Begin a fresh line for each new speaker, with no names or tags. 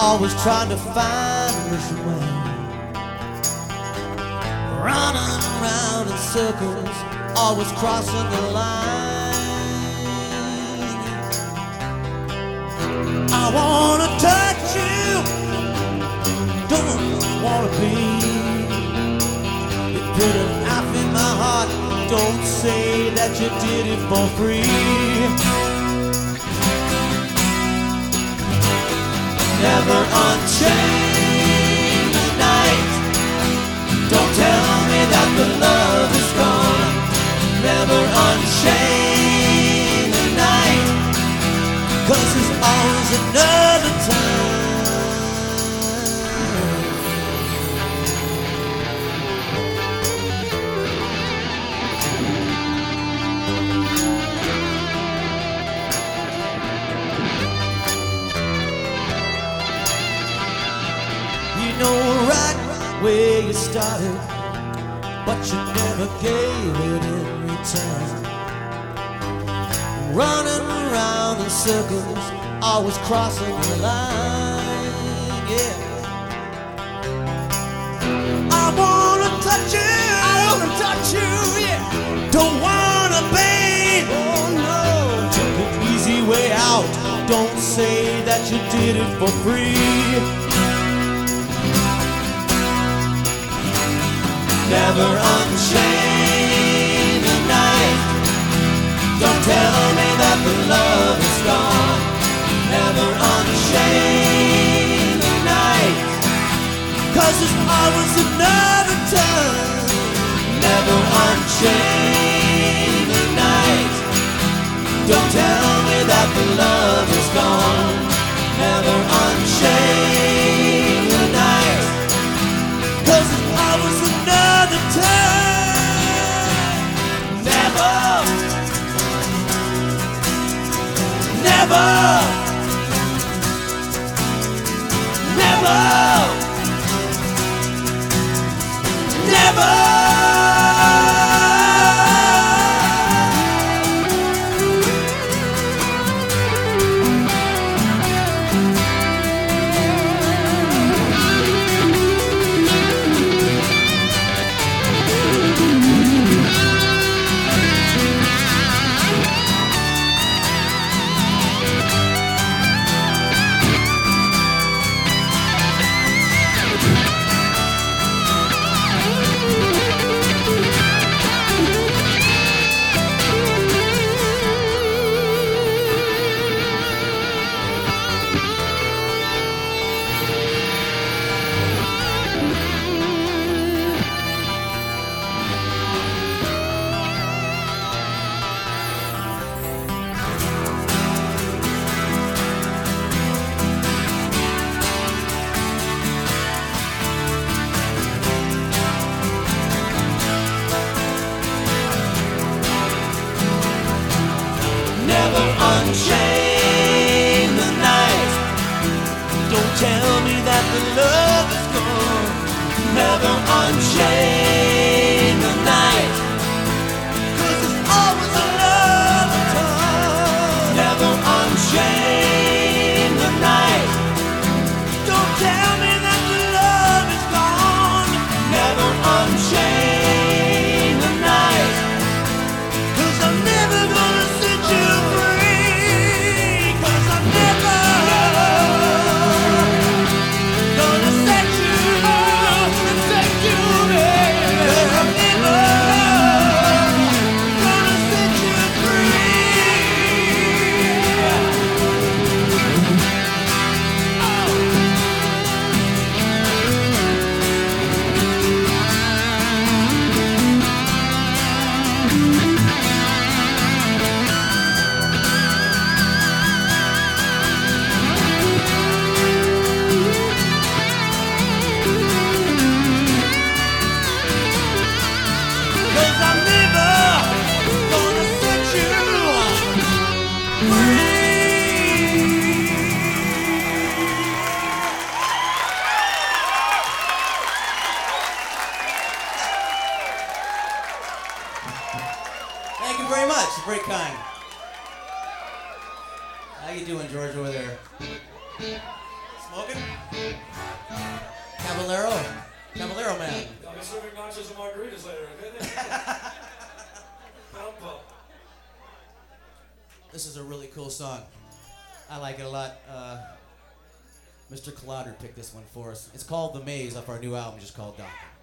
always trying to find his way, running around in circles, always crossing the line. I wanna touch you, don't wanna be. You put a knife in my heart, don't say that you did it for free. Never unchain the night. Don't tell me that the love is gone. Never unchain the night, 'cause there's always another time. You know right where you started, but you never gave it in return. Running around in circles, always crossing the line, yeah. I wanna touch you, yeah. Don't wanna be, oh no. Took an easy way out, don't say that you did it for free. Never unchain the night. Don't tell me that the love is gone. Never unchain the night, 'cause there's always another time. Never unchain the night. Don't tell me that the love is gone. Never unchain the night, 'cause there's always another time. Never, never, never, never. Never unchain the night. Don't tell me that the love is gone. Never unchain the night, 'cause there's always another time. Never unchain the night. Don't tell me that the love is gone. Never unchain the night, 'cause I'm never gonna set you free. 'Cause I'm never gonna set you up and set you free. 'Cause I'm never gonna set you free. Thank you very much. Very kind. How you doing, George, over there? It's Smoking? Caballero man.
I'll be serving nachos and margaritas later, okay?
This is a really cool song. I like it a lot. Mr. Collider picked this one for us. It's called The Maze off our new album, just called Doctor.